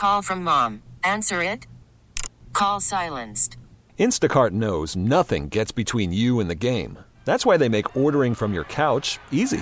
Call from mom. Answer it. Call silenced. Instacart knows nothing gets between you and the game. That's why they make ordering from your couch easy.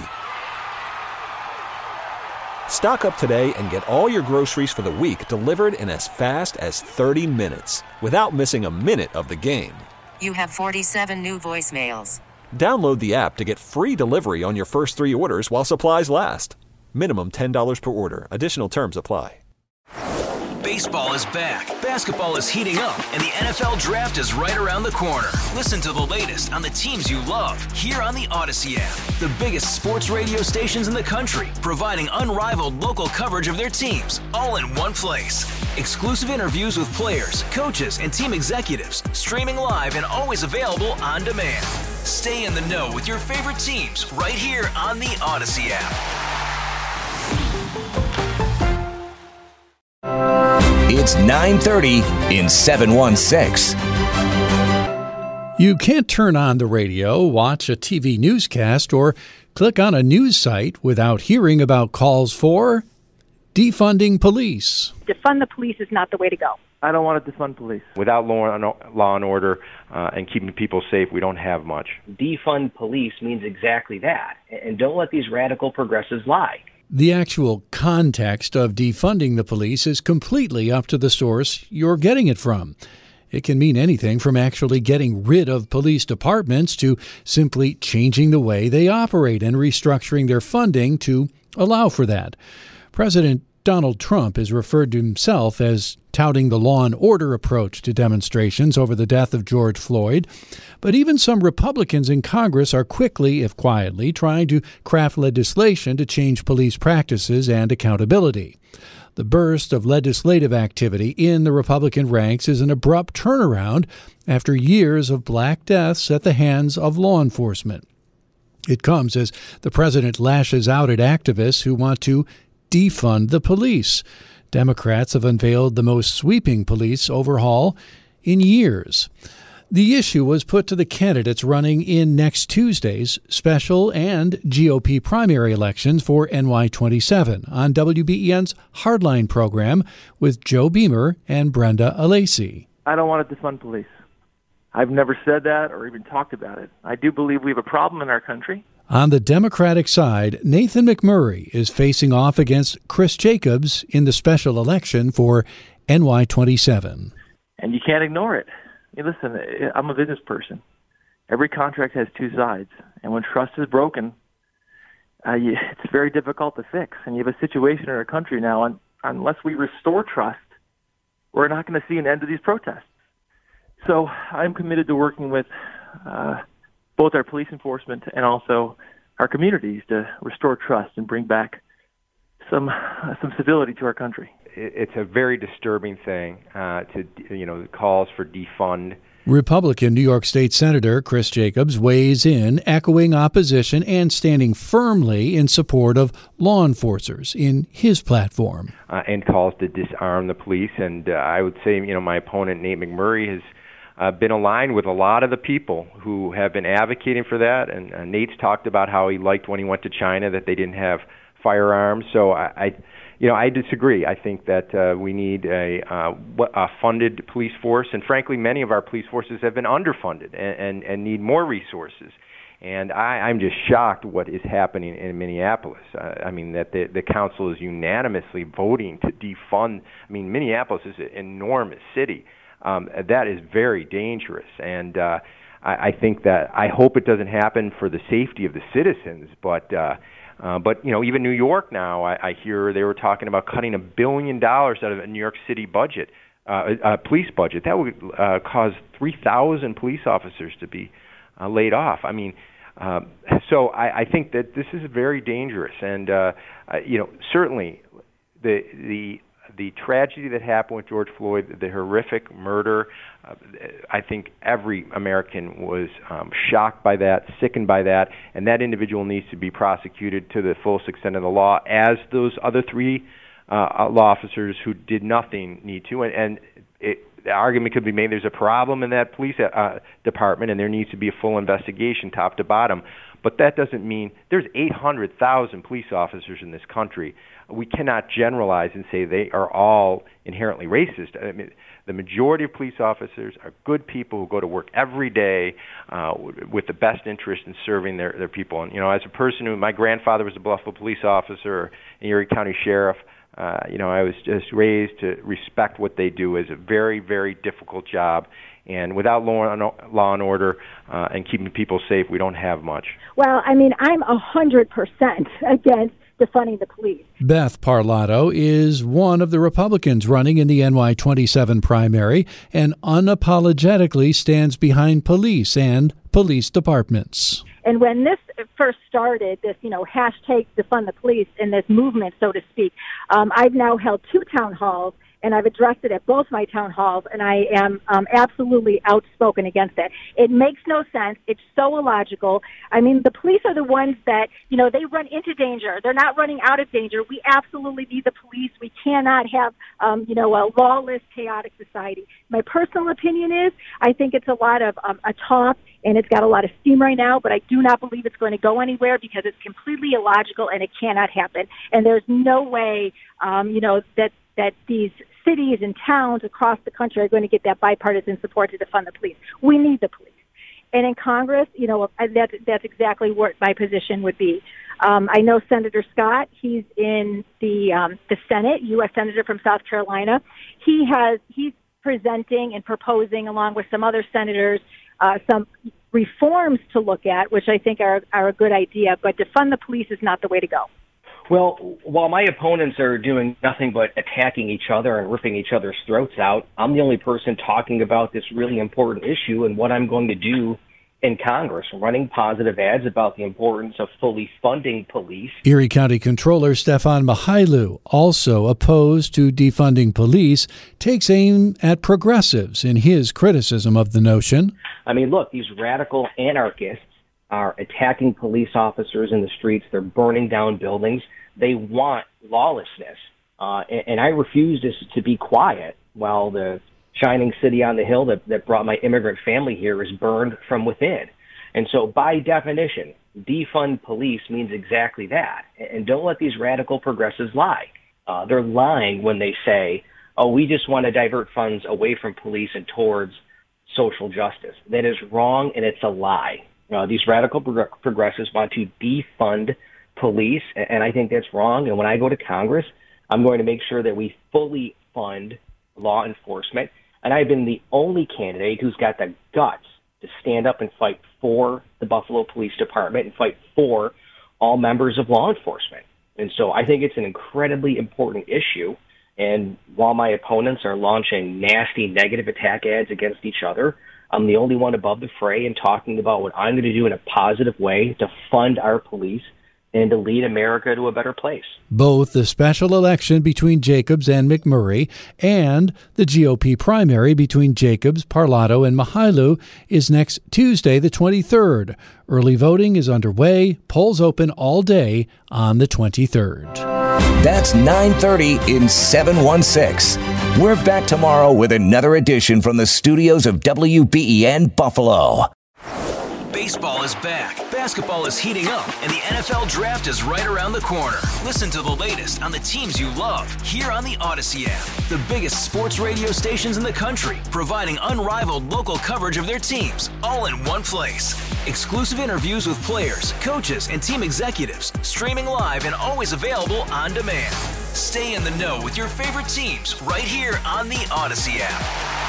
Stock up today and get all your groceries for the week delivered in as fast as 30 minutes without missing a minute of the game. You have 47 new voicemails. Download the app to get free delivery on your first 3 orders while supplies last. Minimum $10 per order. Additional terms apply. Baseball is back, basketball is heating up, and the NFL Draft is right around the corner. Listen to the latest on the teams you love here on the Odyssey app. The biggest sports radio stations in the country, providing unrivaled local coverage of their teams, all in one place. Exclusive interviews with players, coaches, and team executives, streaming live and always available on demand. Stay in the know with your favorite teams right here on the Odyssey app. It's 9:30 in 716. You can't turn on the radio, watch a TV newscast, or click on a news site without hearing about calls for defunding police. Defund the police is not the way to go. I don't want to defund police. Without law and order and keeping people safe, we don't have much. Defund police means exactly that. And don't let these radical progressives lie. The actual context of defunding the police is completely up to the source you're getting it from. It can mean anything from actually getting rid of police departments to simply changing the way they operate and restructuring their funding to allow for that. President Donald Trump has referred to himself as touting the law and order approach to demonstrations over the death of George Floyd. But even some Republicans in Congress are quickly, if quietly, trying to craft legislation to change police practices and accountability. The burst of legislative activity in the Republican ranks is an abrupt turnaround after years of black deaths at the hands of law enforcement. It comes as the president lashes out at activists who want to defund the police. Democrats have unveiled the most sweeping police overhaul in years. The issue was put to the candidates running in next Tuesday's special and GOP primary elections for NY27 on WBEN's Hardline program with Joe Beamer and Brenda Alesi. I don't want to defund police. I've never said that or even talked about it. I do believe we have a problem in our country. On the Democratic side, Nathan McMurray is facing off against Chris Jacobs in the special election for NY27. And you can't ignore it. Hey, listen, I'm a business person. Every contract has two sides. And when trust is broken, it's very difficult to fix. And you have a situation in our country now, unless we restore trust, we're not going to see an end to these protests. So I'm committed to working with both our police enforcement and also our communities to restore trust and bring back some civility to our country. It's a very disturbing thing the calls for defund. Republican New York State Senator Chris Jacobs weighs in, echoing opposition and standing firmly in support of law enforcers in his platform. And calls to disarm the police. And I would say, my opponent, Nate McMurray, has been aligned with a lot of the people who have been advocating for that. And Nate's talked about how he liked when he went to China that they didn't have firearms. So I disagree. I think that we need a funded police force. And frankly, many of our police forces have been underfunded and need more resources. And I'm just shocked what is happening in Minneapolis. That the council is unanimously voting to defund. Minneapolis is an enormous city. That is very dangerous, and I think that I hope it doesn't happen for the safety of the citizens. But even New York now, I hear they were talking about cutting $1 billion out of a New York City budget, police budget. That would cause 3,000 police officers to be laid off. So I think that this is very dangerous, and certainly the tragedy that happened with George Floyd, the horrific murder, I think every American was shocked by that, sickened by that, and that individual needs to be prosecuted to the fullest extent of the law, as those other three law officers who did nothing need to. The argument could be made there's a problem in that police department, and there needs to be a full investigation, top to bottom. But that doesn't mean there's 800,000 police officers in this country. We cannot generalize and say they are all inherently racist. I mean, the majority of police officers are good people who go to work every day with the best interest in serving their people. And, as a person who, my grandfather was a Buffalo police officer, and Erie County Sheriff, I was just raised to respect what they do. It's a very, very difficult job. And without law and order and keeping people safe, we don't have much. Well, I mean, I'm 100% against defunding the police. Beth Parlato is one of the Republicans running in the NY27 primary and unapologetically stands behind police and police departments. And when this first started, this, hashtag defund the police and this movement, so to speak, I've now held 2 town halls, and I've addressed it at both my town halls, and I am absolutely outspoken against it. It makes no sense. It's so illogical. I mean, the police are the ones that, they run into danger. They're not running out of danger. We absolutely need the police. We cannot have, a lawless, chaotic society. My personal opinion is I think it's a lot of a talk, and it's got a lot of steam right now, but I do not believe it's going to go anywhere because it's completely illogical and it cannot happen. And there's no way, that these cities and towns across the country are going to get that bipartisan support to defund the police. We need the police. And in Congress, that's exactly what my position would be. I know Senator Scott. He's in the Senate, U.S. Senator from South Carolina. He's presenting and proposing, along with some other senators, some reforms to look at, which I think are a good idea. But defund the police is not the way to go. Well, while my opponents are doing nothing but attacking each other and ripping each other's throats out, I'm the only person talking about this really important issue and what I'm going to do in Congress, running positive ads about the importance of fully funding police. Erie County Controller Stefan Mihailu, also opposed to defunding police, takes aim at progressives in his criticism of the notion. I mean, look, these radical anarchists are attacking police officers in the streets. They're burning down buildings. They want lawlessness. And I refuse to be quiet while the shining city on the hill that brought my immigrant family here is burned from within. And so by definition, defund police means exactly that. And don't let these radical progressives lie. They're lying when they say, we just want to divert funds away from police and towards social justice. That is wrong, and it's a lie. These radical progressives want to defund police, and I think that's wrong. And when I go to Congress, I'm going to make sure that we fully fund law enforcement. And I've been the only candidate who's got the guts to stand up and fight for the Buffalo Police Department and fight for all members of law enforcement. And so I think it's an incredibly important issue. And while my opponents are launching nasty negative attack ads against each other, I'm the only one above the fray and talking about what I'm going to do in a positive way to fund our police and to lead America to a better place. Both the special election between Jacobs and McMurray and the GOP primary between Jacobs, Parlato, and Mihailu is next Tuesday, the 23rd. Early voting is underway. Polls open all day on the 23rd. That's 9:30 in 716. We're back tomorrow with another edition from the studios of WBEN Buffalo. Baseball is back, basketball is heating up, and the NFL Draft is right around the corner. Listen to the latest on the teams you love here on the Odyssey app. The biggest sports radio stations in the country, providing unrivaled local coverage of their teams, all in one place. Exclusive interviews with players, coaches, and team executives, streaming live and always available on demand. Stay in the know with your favorite teams right here on the Odyssey app.